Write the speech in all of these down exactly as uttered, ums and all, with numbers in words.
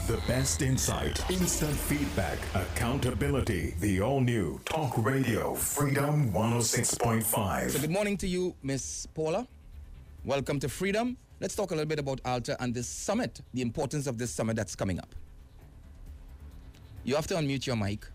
The best insight, instant feedback, accountability. The all-new Talk Radio Freedom one oh six point five. So good morning to you, Miss Paula. Welcome to Freedom. Let's talk a little bit about Alta and this summit, the importance of this summit that's coming up. You have to unmute your mic.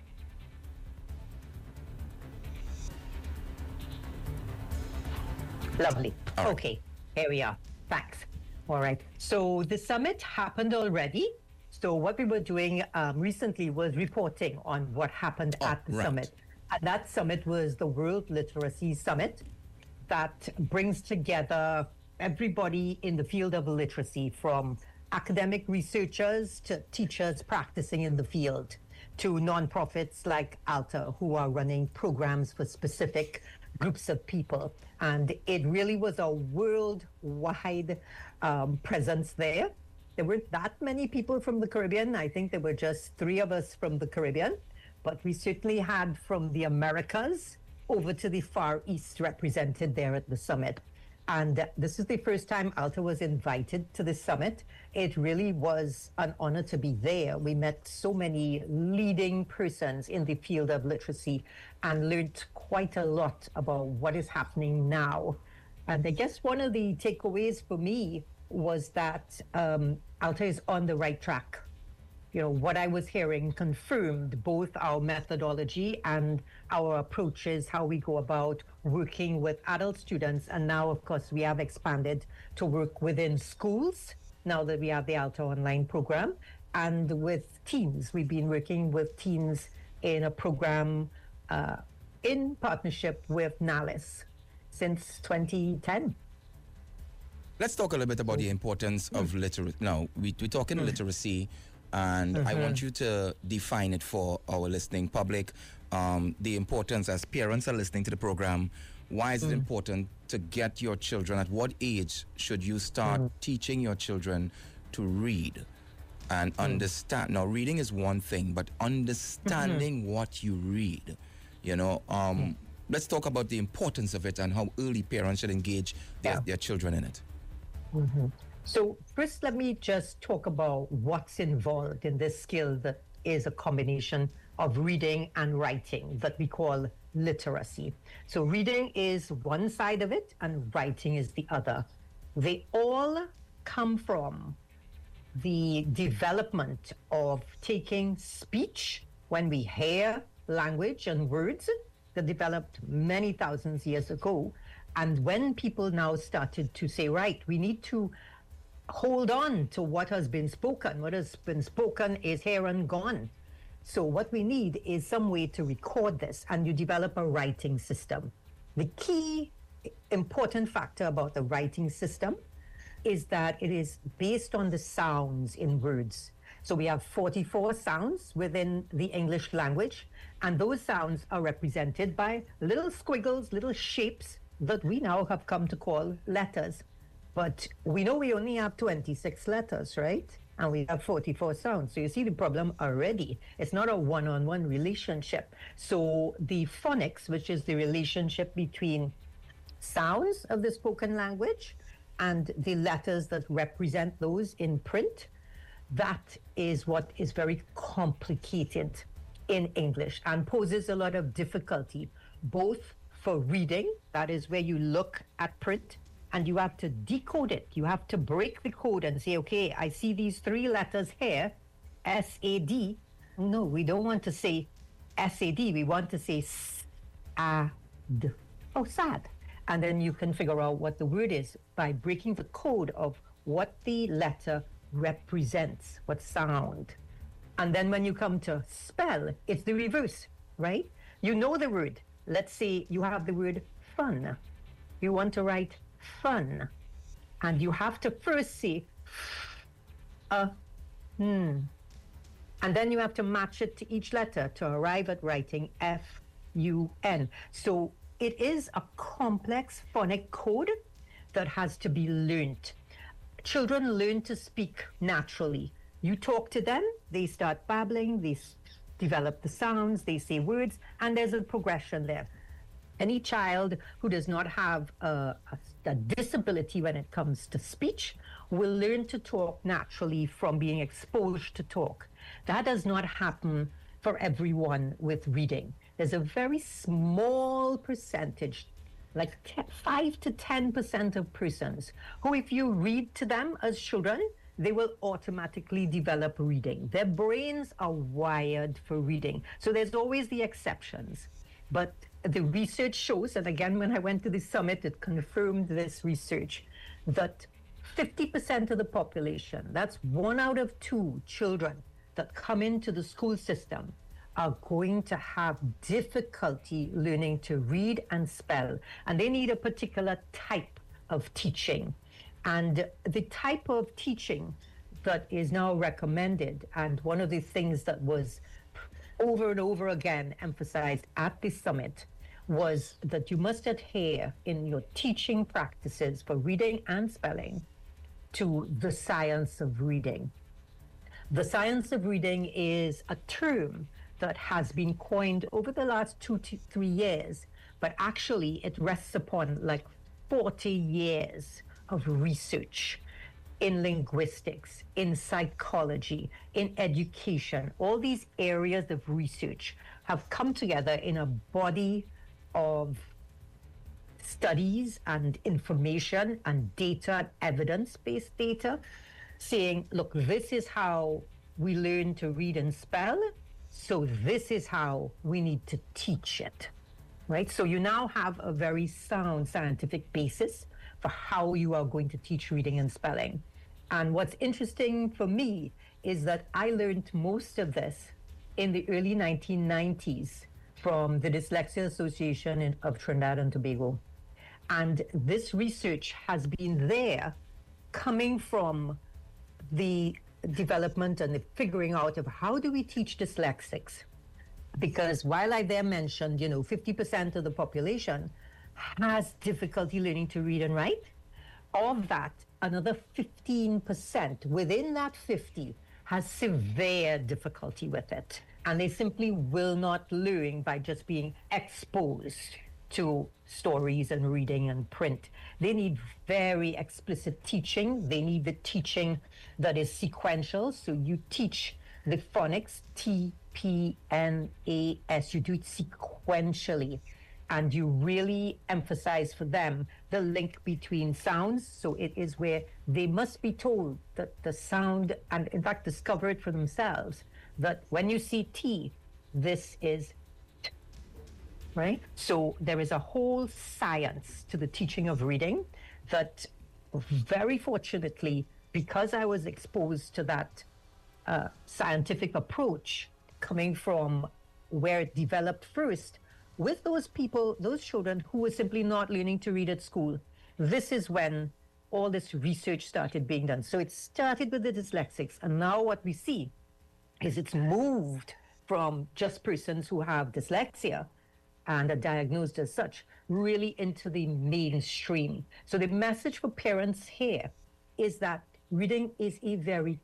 Lovely. All right. Okay, here we are. Thanks. All right. So the summit happened already. So what we were doing um, recently was reporting on what happened Oh, at the right. summit. And that summit was the World Literacy Summit that brings together everybody in the field of literacy, from academic researchers to teachers practicing in the field, to nonprofits like Alta, who are running programs for specific groups of people. And it really was a worldwide um, presence there. There weren't that many people from the Caribbean. I think there were just three of us from the Caribbean, but we certainly had from the Americas over to the Far East represented there at the summit. And uh, this is the first time Alta was invited to the summit. It really was an honor to be there. We met so many leading persons in the field of literacy and learned quite a lot about what is happening now. And I guess one of the takeaways for me was that um, Alta is on the right track. You know, what I was hearing confirmed both our methodology and our approaches, how we go about working with adult students. And now, of course, we have expanded to work within schools, now that we have the Alta Online program, and with teens. We've been working with teens in a program uh, in partnership with NALIS since twenty ten. Let's talk a little bit about the importance of literacy. Now, we, we're talking literacy, and I want you to define it for our listening public. Um, the importance, as parents are listening to the program, why is it important to get your children, at what age should you start teaching your children to read and understand? Now, reading is one thing, but understanding what you read, you know, um, let's talk about the importance of it and how early parents should engage their, Yeah. their children in it. So first, let me just talk about what's involved in this skill that is a combination of reading and writing that we call literacy. So reading is one side of it and writing is the other. They all come from the development of taking speech when we hear language and words that developed many thousands years ago. And when people now started to say, right, we need to hold on to what has been spoken. What has been spoken is here and gone. So what we need is some way to record this, and you develop a writing system. The key important factor about the writing system is that it is based on the sounds in words. So we have forty-four sounds within the English language, and those sounds are represented by little squiggles, little shapes that we now have come to call letters. But we know we only have twenty-six letters, right? And we have forty-four sounds. So you see the problem already. It's not a one-on-one relationship. So the phonics, which is the relationship between sounds of the spoken language and the letters that represent those in print, that is what is very complicated in English and poses a lot of difficulty, both for reading, that is where you look at print, and you have to decode it. You have to break the code and say, okay, I see these three letters here, S A D. No, we don't want to say S A D. We want to say S A D. Oh, sad. And then you can figure out what the word is by breaking the code of what the letter represents, what sound. And then when you come to spell, it's the reverse, right? You know the word. Let's say you have the word fun. You want to write fun. And you have to first say a, hmm. And then you have to match it to each letter to arrive at writing F U N. So it is a complex phonic code that has to be learnt. Children learn to speak naturally. You talk to them, they start babbling, they s- develop the sounds, they say words, and there's a progression there. Any child who does not have a, a, a disability when it comes to speech will learn to talk naturally from being exposed to talk. That does not happen for everyone with reading. There's a very small percentage, like five to ten percent of persons who, if you read to them as children, they will automatically develop reading. Their brains are wired for reading. So there's always the exceptions. But the research shows, and again, when I went to the summit, it confirmed this research, that fifty percent of the population, that's one out of two children that come into the school system, are going to have difficulty learning to read and spell. And they need a particular type of teaching. And the type of teaching that is now recommended, and one of the things that was over and over again emphasized at the summit, was that you must adhere in your teaching practices for reading and spelling to the science of reading. The science of reading is a term that has been coined over the last two to three years, but actually it rests upon like forty years of research in linguistics, in psychology, in education. All these areas of research have come together in a body of studies and information and data, and evidence-based data, saying, look, this is how we learn to read and spell, so this is how we need to teach it, right? So you now have a very sound scientific basis for how you are going to teach reading and spelling. And what's interesting for me is that I learned most of this in the early nineteen nineties from the Dyslexia Association in, of Trinidad and Tobago. And this research has been there coming from the development and the figuring out of how do we teach dyslexics. Because while I there mentioned, you know, fifty percent of the population has difficulty learning to read and write, of that, another fifteen percent within that fifty has severe difficulty with it. And they simply will not learn by just being exposed to stories and reading and print. They need very explicit teaching. They need the teaching that is sequential. So you teach the phonics, T, P, N, A, S. You do it sequentially. And you really emphasize for them the link between sounds. So it is where they must be told that the sound, and in fact discover it for themselves, that when you see T, this is T, right? So there is a whole science to the teaching of reading that, very fortunately, because I was exposed to that uh, scientific approach coming from where it developed first, with those people, those children who were simply not learning to read at school, this is when all this research started being done. So it started with the dyslexics, and now what we see is it's moved from just persons who have dyslexia and are diagnosed as such, really into the mainstream. So the message for parents here is that reading is a very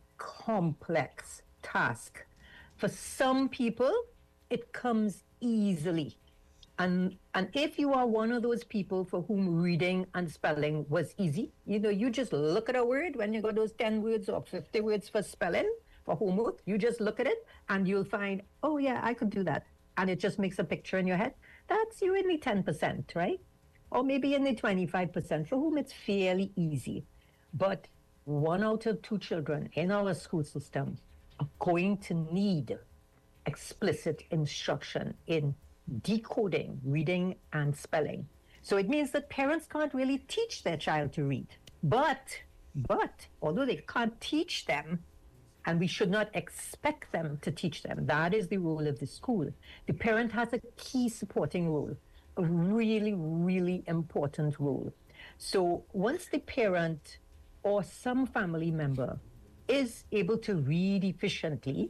complex task. For some people, it comes easily. And and if you are one of those people for whom reading and spelling was easy, you know, you just look at a word when you got those ten words or fifty words for spelling, for homework, you just look at it and you'll find, oh yeah, I could do that. And it just makes a picture in your head. That's you in the ten percent, right? Or maybe in the twenty-five percent for whom it's fairly easy. But one out of two children in our school system are going to need explicit instruction in decoding, reading, and spelling. So it means that parents can't really teach their child to read. But, but, although they can't teach them, and we should not expect them to teach them, that is the role of the school. The parent has a key supporting role, a really, really important role. So once the parent or some family member is able to read efficiently,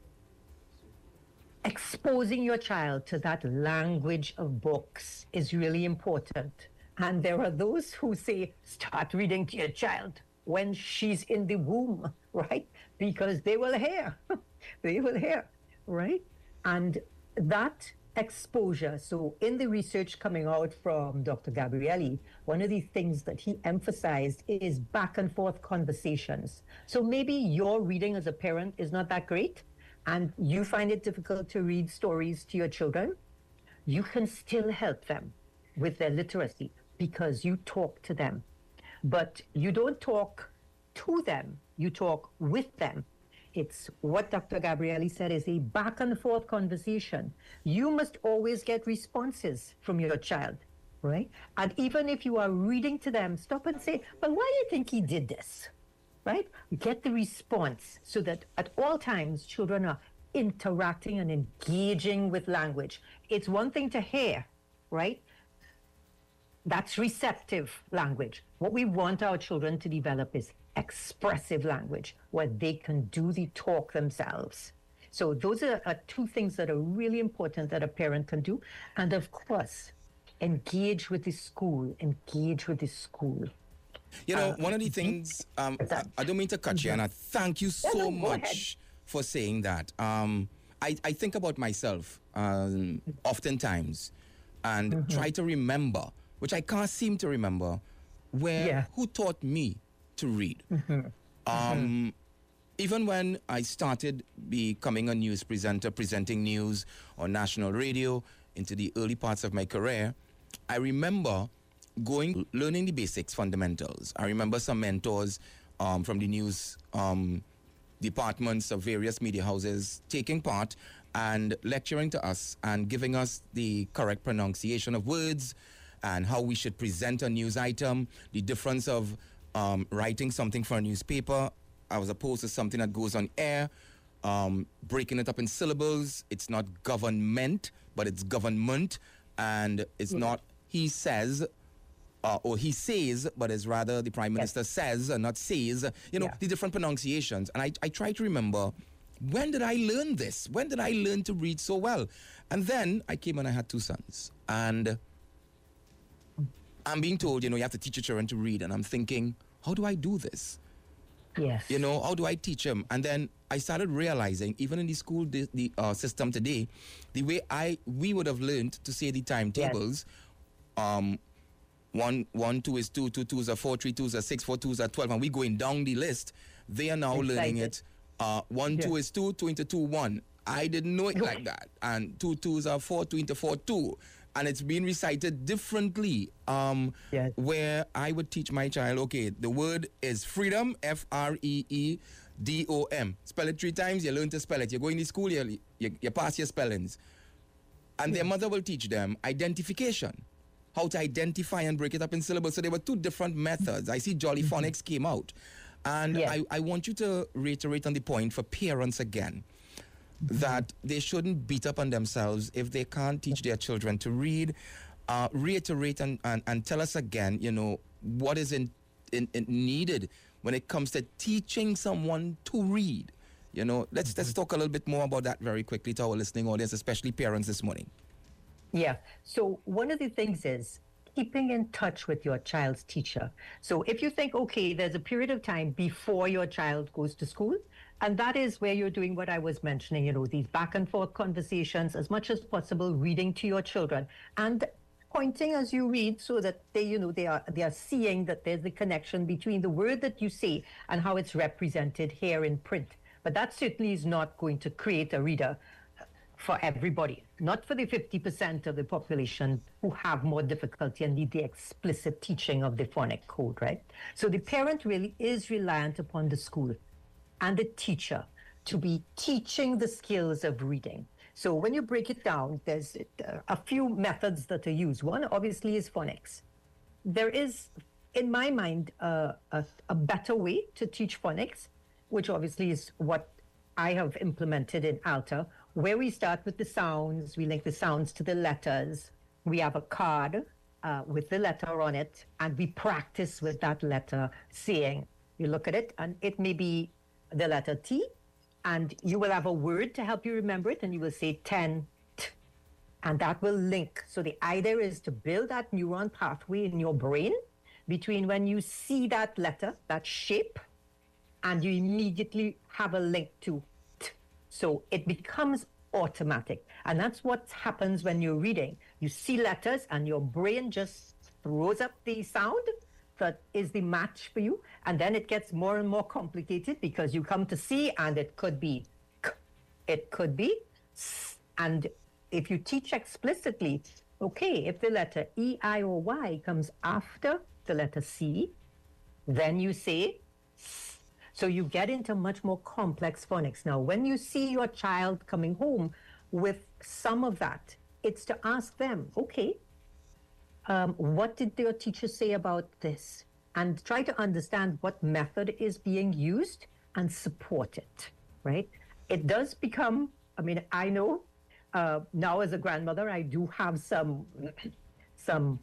exposing your child to that language of books is really important. And there are those who say, start reading to your child when she's in the womb, right? Because they will hear, they will hear, right? And that exposure. So in the research coming out from Doctor Gabrielli, one of the things that he emphasized is back and forth conversations. So maybe your reading as a parent is not that great and you find it difficult to read stories to your children. You can still help them with their literacy because you talk to them. But you don't talk to them, you talk with them. It's what Doctor Gabrielli said is a back and forth conversation. You must always get responses from your child, right? And even if you are reading to them, stop and say, well, why do you think he did this, right? Get the response so that at all times children are interacting and engaging with language. It's one thing to hear, right? That's receptive language. What we want our children to develop is expressive language where they can do the talk themselves. So those are, are two things that are really important that a parent can do. And of course, engage with the school, engage with the school. You know, Uh, one of the things, um, I, I don't mean to cut you, and I thank you Yeah, so no, go ahead. much for saying that. Um, I, I think about myself um, oftentimes and try to remember, which I can't seem to remember, where Yeah. who taught me to read. Um, even when I started becoming a news presenter, presenting news on national radio into the early parts of my career, I remember going, learning the basics, fundamentals. I remember some mentors um, from the news um, departments of various media houses taking part and lecturing to us and giving us the correct pronunciation of words and how we should present a news item, the difference of um, writing something for a newspaper as opposed to something that goes on air, um, breaking it up in syllables. It's not government, but it's government, and it's not he says uh, or he says, but it's rather the Prime Minister Yes. says and not says, you know, Yeah. the different pronunciations. And I, I try to remember, when did I learn this? When did I learn to read so well? And then I came and I had two sons. And I'm being told, you know, you have to teach your children to read. And I'm thinking, how do I do this? Yes. You know, how do I teach them? And then I started realizing, even in the school the, the uh, system today, the way I we would have learned to say the timetables, um, one one two is two, two two is a four, three two is a six, four two is a twelve, and we going down the list. They are now learning Excited. it. Uh, one two Yeah. is two, two into two one. I didn't know it like that. And two twos are four, two into four two. And it's being recited differently. Um, Yes. Where I would teach my child, okay, the word is freedom, F R E E D O M. Spell it three times, you learn to spell it. You go in the school, you, you, you pass your spellings. And their mother will teach them identification, how to identify and break it up in syllables. So there were two different methods. I see Jolly Phonics came out. And Yeah. I, I want you to reiterate on the point for parents again, that they shouldn't beat up on themselves if they can't teach their children to read. Uh, reiterate and, and, and tell us again, you know, what is in, in, in needed when it comes to teaching someone to read. You know, let's let's talk a little bit more about that very quickly to our listening audience, especially parents this morning. Yeah. So one of the things is keeping in touch with your child's teacher. So if you think, okay, there's a period of time before your child goes to school, and that is where you're doing what I was mentioning, you know, these back and forth conversations, as much as possible, reading to your children and pointing as you read so that they, you know, they are they are seeing that there's the connection between the word that you say and how it's represented here in print. But that certainly is not going to create a reader for everybody, not for the fifty percent of the population who have more difficulty and need the explicit teaching of the phonic code, right? So the parent really is reliant upon the school and the teacher to be teaching the skills of reading. So when you break it down, there's uh, a few methods that are used. One, obviously, is phonics. There is, in my mind, uh, a, a better way to teach phonics, which obviously is what I have implemented in Alta, where we start with the sounds, we link the sounds to the letters. We have a card uh, with the letter on it, and we practice with that letter saying, you look at it, and it may be the letter T, and you will have a word to help you remember it, and you will say ten, t, and that will link. So the idea is to build that neuron pathway in your brain between when you see that letter, that shape, and you immediately have a link to t. So it becomes automatic. And that's what happens when you're reading. You see letters and your brain just throws up the sound that is the match for you. And then it gets more and more complicated because you come to see, and it could be k, it could be s. And if you teach explicitly, okay, if the letter E, I, or Y comes after the letter C, then you say S. So you get into much more complex phonics. Now, when you see your child coming home with some of that, it's to ask them, okay, um, what did your teacher say about this? And try to understand what method is being used and support it, right? It does become, I mean, I know uh, now as a grandmother, I do have some, some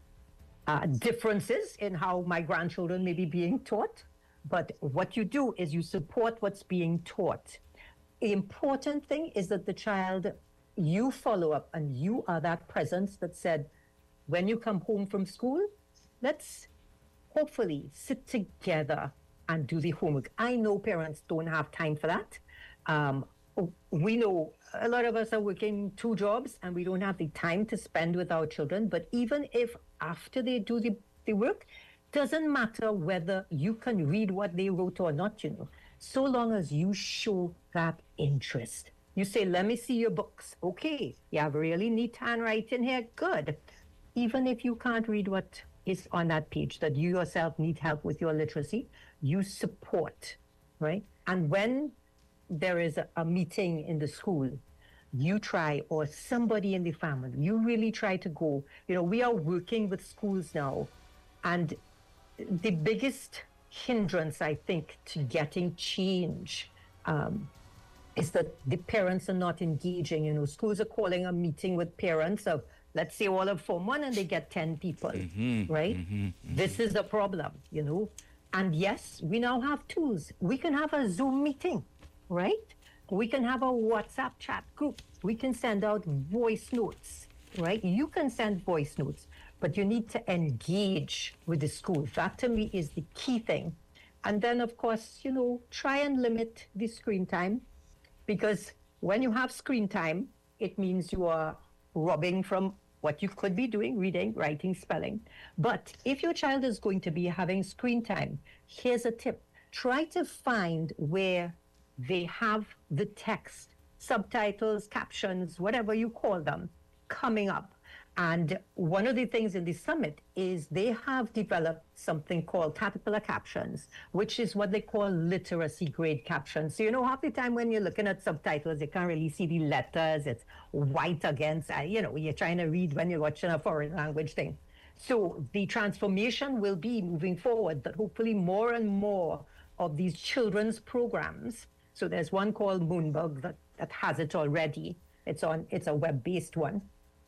uh, differences in how my grandchildren may be being taught. But what you do is you support what's being taught. The important thing is that the child, you follow up, and you are that presence that said, when you come home from school, let's hopefully sit together and do the homework. I know parents don't have time for that. Um, we know a lot of us are working two jobs and we don't have the time to spend with our children. But even if after they do the, the work, doesn't matter whether you can read what they wrote or not, you know, so long as you show that interest. You say, let me see your books. Okay, you have really neat handwriting here. Good. Even if you can't read what is on that page, that you yourself need help with your literacy, you support, right? And when there is a, a meeting in the school, you try, or somebody in the family, you really try to go. You know, we are working with schools now, and the biggest hindrance, I think, to getting change um, is that the parents are not engaging. You know, schools are calling a meeting with parents of, let's say, all of Form one, and they get ten people, mm-hmm, right? Mm-hmm, mm-hmm. This is the problem, you know. And yes, we now have tools. We can have a Zoom meeting, right? We can have a WhatsApp chat group. We can send out voice notes, right? You can send voice notes, but you need to engage with the school. That, to me, is the key thing. And then, of course, you know, try and limit the screen time, because when you have screen time, it means you are robbing from what you could be doing, reading, writing, spelling. But if your child is going to be having screen time, here's a tip. Try to find where they have the text, subtitles, captions, whatever you call them, coming up. And one of the things in the summit is they have developed something called Caterpillar Captions, which is what they call literacy grade captions. So, you know, half the time when you're looking at subtitles, you can't really see the letters. It's white against, uh, you know, you're trying to read when you're watching a foreign language thing. So the transformation will be moving forward that hopefully more and more of these children's programs. So there's one called Moonbug that, that has it already. It's on, it's a web-based one,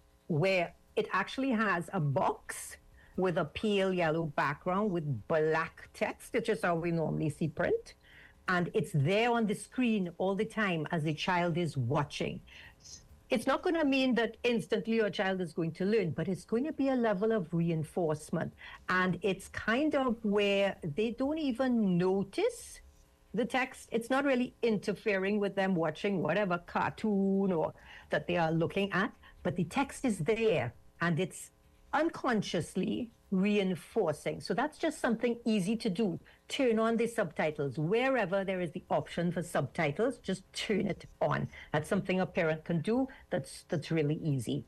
where it actually has a box with a pale yellow background with black text, which is how we normally see print. And it's there on the screen all the time as the child is watching. It's not going to mean that instantly your child is going to learn, but it's going to be a level of reinforcement. And it's kind of where they don't even notice the text. It's not really interfering with them watching whatever cartoon or that they are looking at. But the text is there, and it's unconsciously reinforcing. So that's just something easy to do. Turn on the subtitles. Wherever there is the option for subtitles, just turn it on. That's something a parent can do that's that's really easy.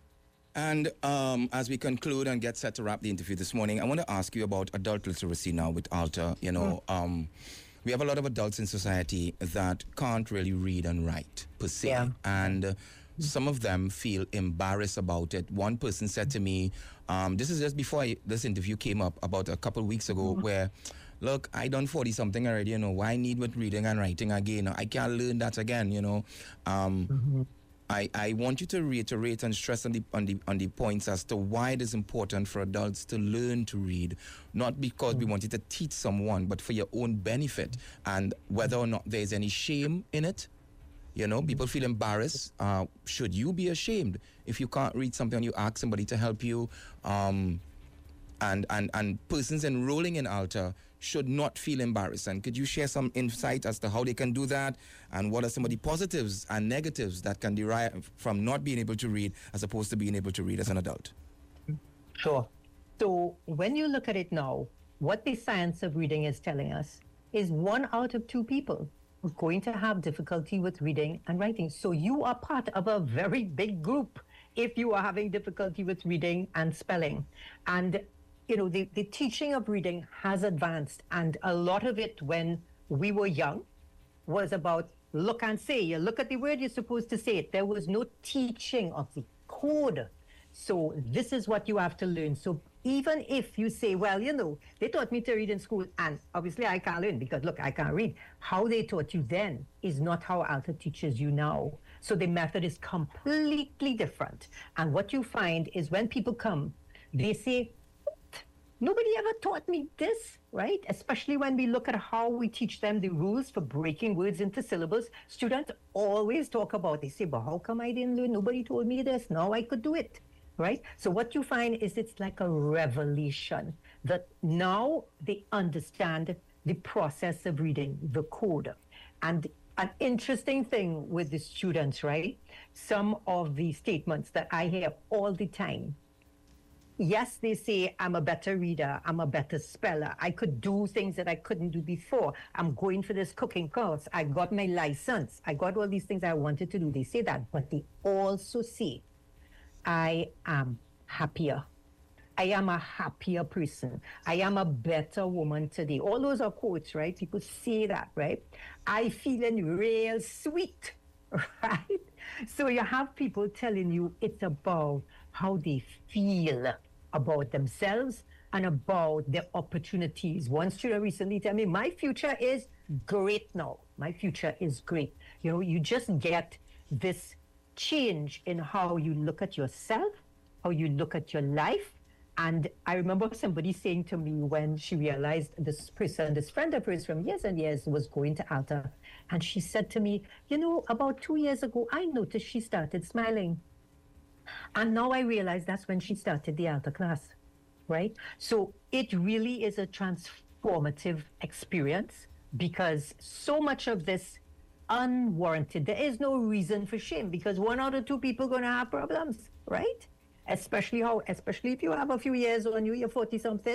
And um, as we conclude and get set to wrap the interview this morning, I want to ask you about adult literacy now with ALTA. You know, mm. um, we have a lot of adults in society that can't really read and write, per se. Yeah. And uh, some of them feel embarrassed about it. One person said to me, um, this is just before I, this interview came up about a couple of weeks ago, mm-hmm. where, look, I done forty-something already, you know, why need with reading and writing again? I can't learn that again, you know. Um, mm-hmm. I, I want you to reiterate and stress on the, on, the, on the points as to why it is important for adults to learn to read, not because mm-hmm. we want you to teach someone, but for your own benefit, and whether or not there's any shame in it. You know, people feel embarrassed. Uh, should you be ashamed if you can't read something and you ask somebody to help you? Um, and, and, and persons enrolling in ALTA, should not feel embarrassed. And could you share some insight as to how they can do that, and what are some of the positives and negatives that can derive from not being able to read as opposed to being able to read as an adult? Sure. So when you look at it now, what the science of reading is telling us is one out of two people are going to have difficulty with reading and writing. So you are part of a very big group if you are having difficulty with reading and spelling. And, you know, the, the teaching of reading has advanced. And a lot of it when we were young was about look and say. You look at the word, you're supposed to say it. There was no teaching of the code. So this is what you have to learn. So even if you say, well, you know, they taught me to read in school, and obviously I can't learn because, look, I can't read. How they taught you then is not how ALTA teaches you now. So the method is completely different. And what you find is when people come, they say, nobody ever taught me this, right? Especially when we look at how we teach them the rules for breaking words into syllables. Students always talk about, they say, but how come I didn't learn? Nobody told me this. Now I could do it. Right? So what you find is it's like a revelation that now they understand the process of reading the code. And an interesting thing with the students, right? Some of the statements that I hear all the time. Yes, they say, I'm a better reader, I'm a better speller, I could do things that I couldn't do before, I'm going for this cooking course, I got my license, I got all these things I wanted to do. They say that, but they also say, I am happier. I am a happier person. I am a better woman today. All those are quotes, right? People say that, right? I feeling real sweet, right? So you have people telling you it's about how they feel about themselves and about their opportunities. One student recently told me, my future is great now. My future is great. You know, you just get this change in how you look at yourself, how you look at your life. And I remember somebody saying to me when she realized this person, this friend of hers from years and years was going to ALTA, and she said to me, you know, about two years ago, I noticed she started smiling. And now I realize that's when she started the ALTA class, right? So it really is a transformative experience because so much of this unwarranted. There is no reason for shame because one out of two people going to have problems, right? Especially how, especially if you have a few years on you, you're forty something.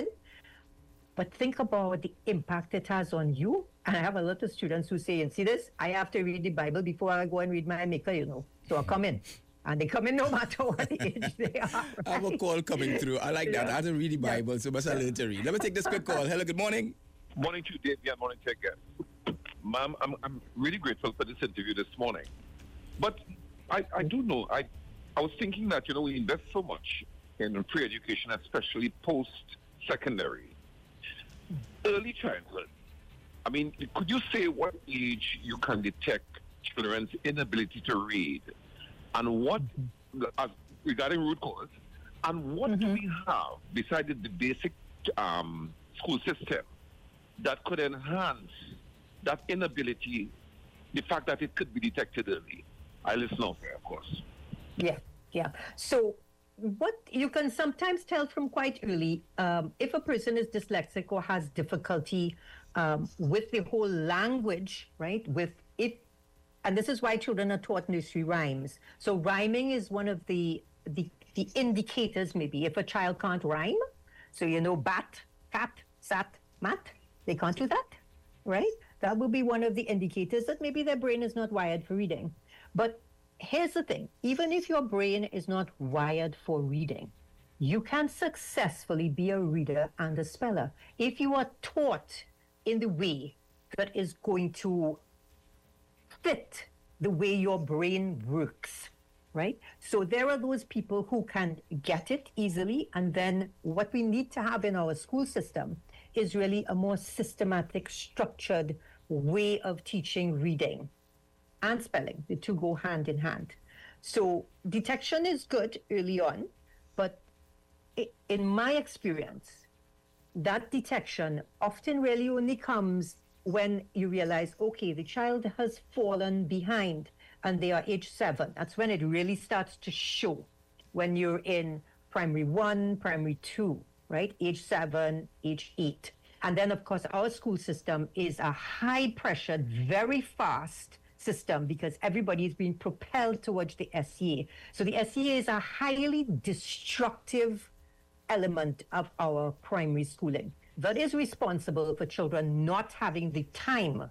But think about the impact it has on you. And I have a lot of students who say, and see this, I have to read the Bible before I go and read my maker, you know. So I come in. And they come in no matter what age they are. Right? I have a call coming through. I like that. Yeah. I have to read the Bible, yeah. So must I learn to read. Let me take this quick call. Hello, good morning. Morning to you, Dave. Yeah, morning, take care. Ma'am, I'm, I'm really grateful for this interview this morning. But I, I do know, I, I was thinking that, you know, we invest so much in pre-education, especially post-secondary. Early childhood. I mean, could you say what age you can detect children's inability to read? And what, uh, regarding root cause, and what mm-hmm. do we have besides the basic um, school system that could enhance that inability, the fact that it could be detected early? I listen off there, of course. Yeah, yeah. So what you can sometimes tell from quite early, um, if a person is dyslexic or has difficulty um, with the whole language, right, with it, and this is why children are taught nursery rhymes. So rhyming is one of the, the, the indicators, maybe, if a child can't rhyme. So, you know, bat, cat, sat, mat, they can't do that, right? That will be one of the indicators that maybe their brain is not wired for reading. But here's the thing, even if your brain is not wired for reading, you can successfully be a reader and a speller if you are taught in the way that is going to fit the way your brain works, right? So there are those people who can get it easily, and then what we need to have in our school system is really a more systematic, structured way of teaching reading and spelling. The two go hand in hand. So detection is good early on, but it, in my experience, that detection often really only comes when you realize, okay, the child has fallen behind and they are age seven. That's when it really starts to show, when you're in primary one, primary two, right? Age seven, age eight. And then, of course, our school system is a high-pressured, very fast system because everybody is being propelled towards the S E A. So the S E A is a highly destructive element of our primary schooling that is responsible for children not having the time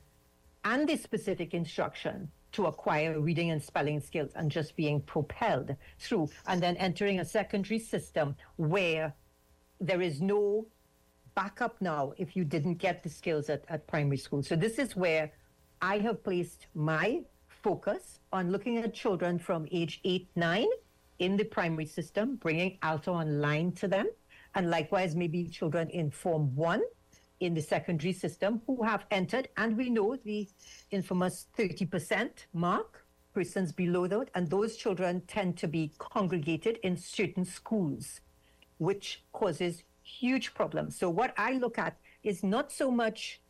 and the specific instruction to acquire reading and spelling skills and just being propelled through, and then entering a secondary system where there is no backup now if you didn't get the skills at, at primary school. So this is where I have placed my focus on looking at children from age eight, nine in the primary system, bringing Alto Online to them, and likewise maybe children in Form one in the secondary system who have entered, and we know the infamous thirty percent mark, persons below that, and those children tend to be congregated in certain schools, which causes huge problems. So what I look at is not so much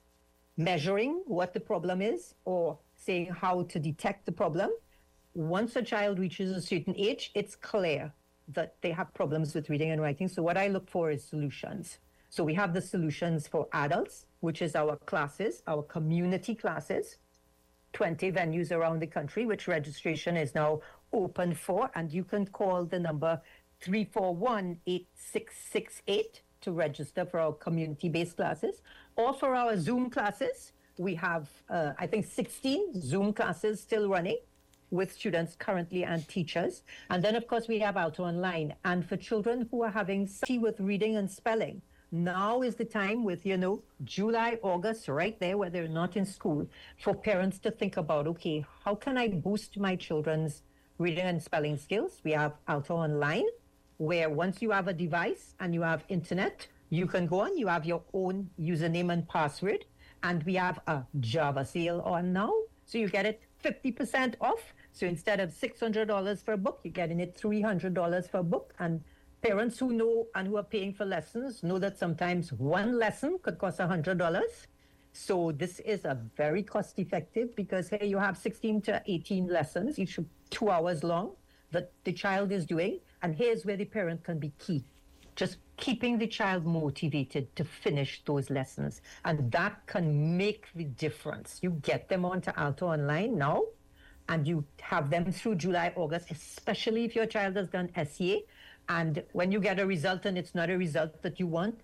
measuring what the problem is or saying how to detect the problem. Once a child reaches a certain age, it's clear that they have problems with reading and writing. So what I look for is solutions. So we have the solutions for adults, which is our classes, our community classes, twenty venues around the country, which registration is now open for. And you can call the number three four one, eight six six eight to register for our community-based classes. Or for our Zoom classes, we have, uh, I think, sixteen Zoom classes still running with students currently and teachers. And then, of course, we have Alto Online. And for children who are having difficulty with reading and spelling, now is the time with, you know, July, August, right there where they're not in school, for parents to think about, okay, how can I boost my children's reading and spelling skills? We have Alto Online, where once you have a device and you have internet, you can go on, you have your own username and password, and we have a Java sale on now, so you get it fifty percent off. So instead of six hundred dollars for a book, you're getting it three hundred dollars for a book. And parents who know and who are paying for lessons know that sometimes one lesson could cost one hundred dollars. So this is a very cost effective because here you have sixteen to eighteen lessons, each two hours long, that the child is doing. And here's where the parent can be key. Just keeping the child motivated to finish those lessons. And that can make the difference. You get them onto Alto Online now, and you have them through July, August, especially if your child has done S E A. And when you get a result and it's not a result that you want,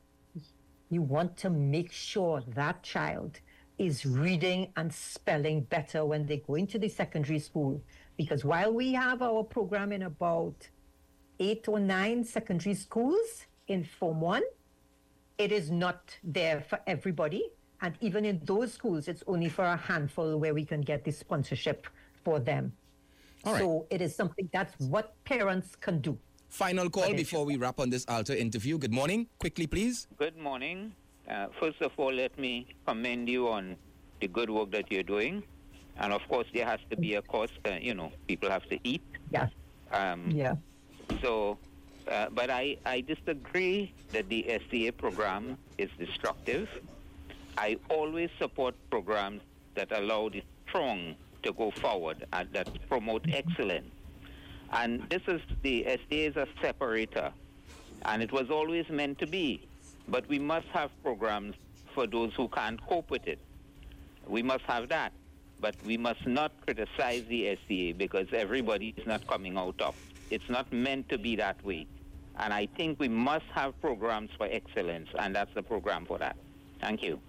you want to make sure that child is reading and spelling better when they go into the secondary school. Because while we have our program in about eight or nine secondary schools in Form one, it is not there for everybody. And even in those schools, it's only for a handful where we can get the sponsorship for them. All right. So it is something that's what parents can do. Final call before we wrap on this Alto interview. Good morning. Quickly, please. Good morning. Uh, first of all, let me commend you on the good work that you're doing. And of course, there has to be a cost. Uh, you know, people have to eat. Yeah. Um, yeah. So, uh, but I, I disagree that the S E A program is destructive. I always support programs that allow the strong to go forward and that promote excellence. And this is, the S E A is a separator, and it was always meant to be. But we must have programs for those who can't cope with it. We must have that. But we must not criticize the S E A because everybody is not coming out top. It's not meant to be that way. And I think we must have programs for excellence, and that's the program for that. Thank you.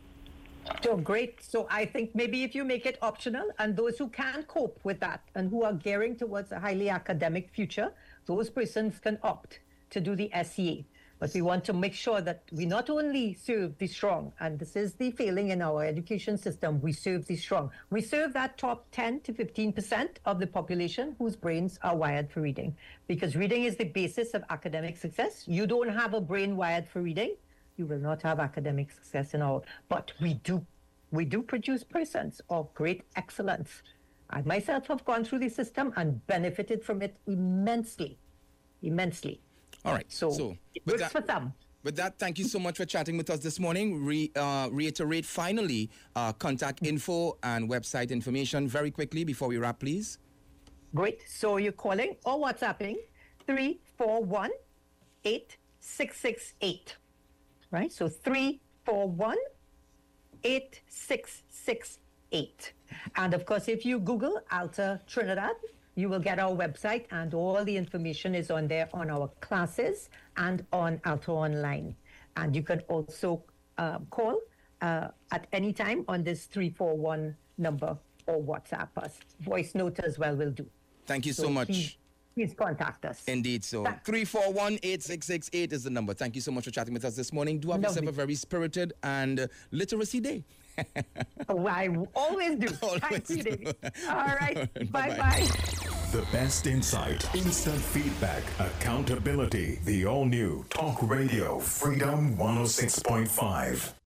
So great. So I think maybe if you make it optional, and those who can cope with that and who are gearing towards a highly academic future, those persons can opt to do the S E A. But we want to make sure that we not only serve the strong, and this is the failing in our education system, we serve the strong. We serve that top ten to fifteen percent of the population whose brains are wired for reading. Because reading is the basis of academic success. You don't have a brain wired for reading, you will not have academic success in all. But we do, we do produce persons of great excellence. I myself have gone through the system and benefited from it immensely, immensely. All right. So, so it with works that, for them. With that, thank you so much for chatting with us this morning. Re, uh, reiterate finally uh, contact info and website information very quickly before we wrap, please. Great. So you're calling or WhatsApping three four one, eight six six eight. Right? So three four one, eight six six eight. And of course, if you Google Alta Trinidad, you will get our website, and all the information is on there on our classes and on Alta Online. And you can also uh, call uh, at any time on this three four one number, or WhatsApp us. Voice note as well will do. Thank you so, So much. please- Please contact us. Indeed, so Tha- three four one, eight six six eight is the number. Thank you so much for chatting with us this morning. Do have yourself Lovely. a very spirited and uh, literacy day. Oh, I always do. Always Thank you, do. David. All right. Bye-bye. Bye-bye. The best insight, instant feedback, accountability. The all new Talk Radio Freedom one oh six point five.